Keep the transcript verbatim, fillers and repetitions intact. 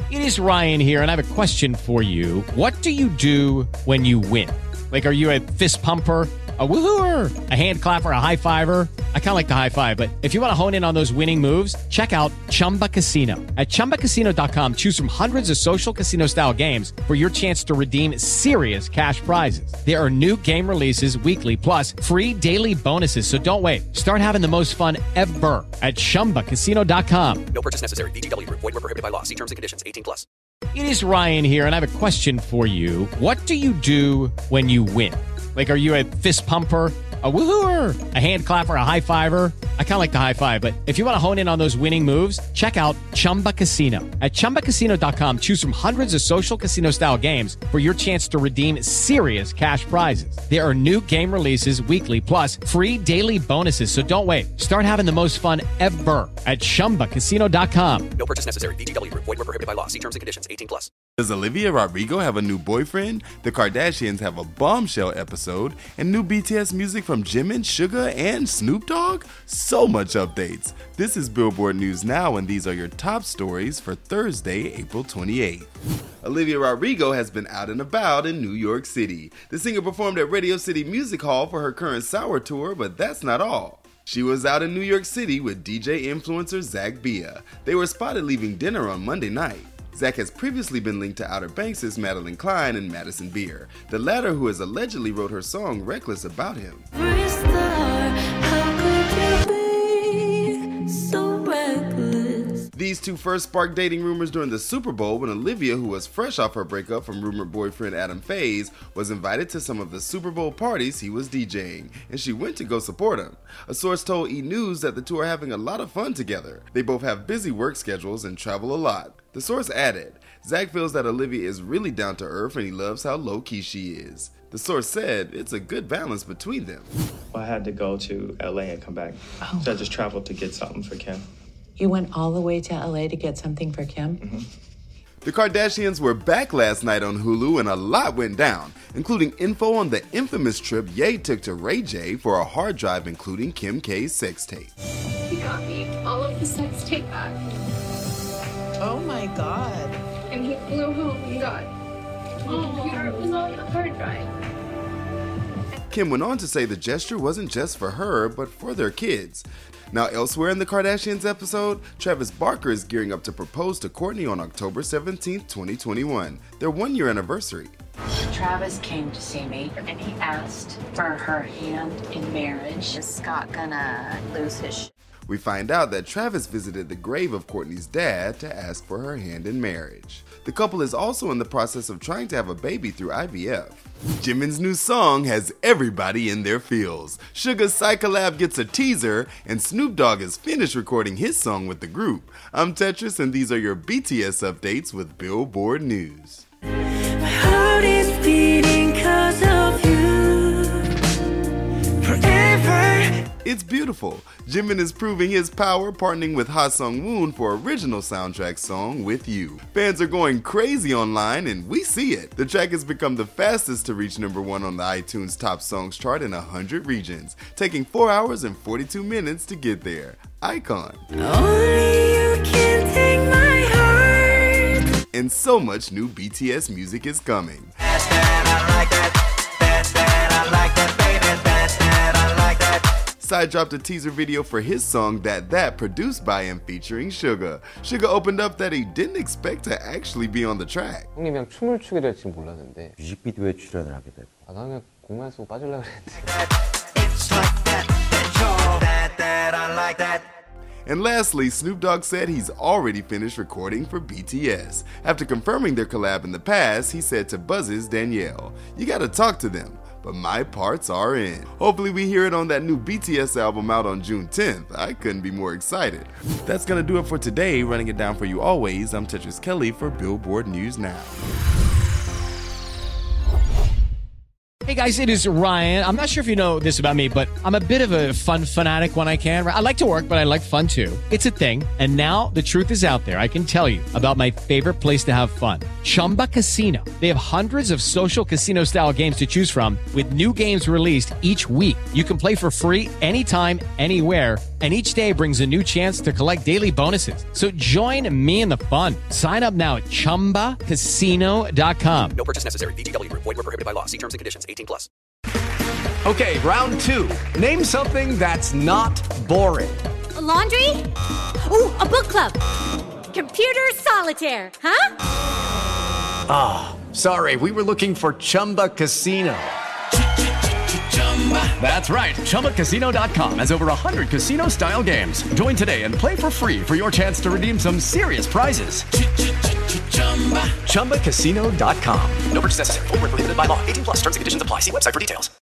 It is Ryan here, and I have a question for you. What do you do when you win? Like, are you a fist pumper, a woo-hooer, a hand clapper, a high fiver? I kind of like the high five, but if you want to hone in on those winning moves, check out Chumba Casino. At chumba casino dot com, choose from hundreds of social casino-style games for your chance to redeem serious cash prizes. There are new game releases weekly, plus free daily bonuses. So don't wait. Start having the most fun ever at chumba casino dot com. No purchase necessary. V G W Group. Void where prohibited by law. See terms and conditions. eighteen plus. It is Ryan here, and I have a question for you. What do you do when you win? Like, are you a fist pumper, a woo-hooer, a hand clapper, a high fiver? I kind of like the high five, but if you want to hone in on those winning moves, check out Chumba Casino. At chumba casino dot com, choose from hundreds of social casino-style games for your chance to redeem serious cash prizes. There are new game releases weekly, plus free daily bonuses. So don't wait. Start having the most fun ever at chumba casino dot com. No purchase necessary. V G W Group. Void where prohibited by law. See terms and conditions. eighteen plus. Does Olivia Rodrigo have a new boyfriend? The Kardashians have a bombshell episode, and new B T S music from Jimin, Suga, and Snoop Dogg? So much updates. This is Billboard News Now, and these are your top stories for Thursday, April twenty-eighth. Olivia Rodrigo has been out and about in New York City. The singer performed at Radio City Music Hall for her current Sour Tour, but that's not all. She was out in New York City with D J influencer Zach Bia. They were spotted leaving dinner on Monday night. Zach has previously been linked to Outer Banks' Madeline Klein and Madison Beer, the latter who has allegedly wrote her song Reckless about him. These two first sparked dating rumors during the Super Bowl when Olivia, who was fresh off her breakup from rumored boyfriend Adam Faze, was invited to some of the Super Bowl parties he was DJing, and she went to go support him. A source told E! News that the two are having a lot of fun together. They both have busy work schedules and travel a lot. The source added, Zach feels that Olivia is really down to earth and he loves how low-key she is. The source said it's a good balance between them. I had to go to L A and come back, Oh. so I just traveled to get something for Kim. You went all the way to L A to get something for Kim? Mm-hmm. The Kardashians were back last night on Hulu and a lot went down, including info on the infamous trip Ye took to Ray J for a hard drive including Kim K's sex tape. He got me all of the sex tape back. Oh my God. And he flew home and got the computer. It was on the hard drive. Kim went on to say the gesture wasn't just for her, but for their kids. Now, elsewhere in the Kardashians episode, Travis Barker is gearing up to propose to Kourtney on October seventeenth, twenty twenty-one, their one-year anniversary. Travis came to see me and he asked for her hand in marriage. Is Scott gonna lose his sh- We find out that Travis visited the grave of Kourtney's dad to ask for her hand in marriage. The couple is also in the process of trying to have a baby through I V F. Jimin's new song has everybody in their feels. Suga's Psycholab gets a teaser, and Snoop Dogg is finished recording his song with the group. I'm Tetris, and these are your B T S updates with Billboard News. My heart is beating 'cause of you. Forever. It's beautiful. Jimin is proving his power partnering with Ha Sung-woon for original soundtrack song With You. Fans are going crazy online and we see it. The track has become the fastest to reach number one on the iTunes Top Songs chart in one hundred regions, taking four hours and forty-two minutes to get there. Icon. Only you can take my heart. And so much new B T S music is coming. Psy dropped a teaser video for his song That That, produced by him featuring Suga. Suga opened up that he didn't expect to actually be on the track. 형님이랑 춤을 추게 될지 몰랐는데 뮤직비디오에 출연을 하게 되고 아, 나는 공만 쓰고 빠지려고 그랬는데 And lastly, Snoop Dogg said he's already finished recording for B T S. After confirming their collab in the past, he said to Buzz's Danielle, "You gotta talk to them, but my parts are in." Hopefully we hear it on that new B T S album out on June tenth. I couldn't be more excited. That's gonna do it for today. Running it down for you always, I'm Tetris Kelly for Billboard News Now. Hey guys, it is Ryan. I'm not sure if you know this about me, but I'm a bit of a fun fanatic when I can. I like to work, but I like fun too. It's a thing. And now the truth is out there. I can tell you about my favorite place to have fun. Chumba Casino. They have hundreds of social casino style games to choose from with new games released each week. You can play for free anytime, anywhere, And each day brings a new chance to collect daily bonuses. So join me in the fun. Sign up now at chumba casino dot com. No purchase necessary. V G W. Void where prohibited by law. See terms and conditions. eighteen plus. Okay, round two. Name something that's not boring. A laundry? Ooh, a book club. Computer solitaire, huh? Ah, oh, sorry. We were looking for Chumba Casino. That's right. Chumba Casino dot com has over one hundred casino-style games. Join today and play for free for your chance to redeem some serious prizes. Chumba Casino dot com. No purchase necessary. Void where prohibited by law. eighteen plus. Terms and conditions apply. See website for details.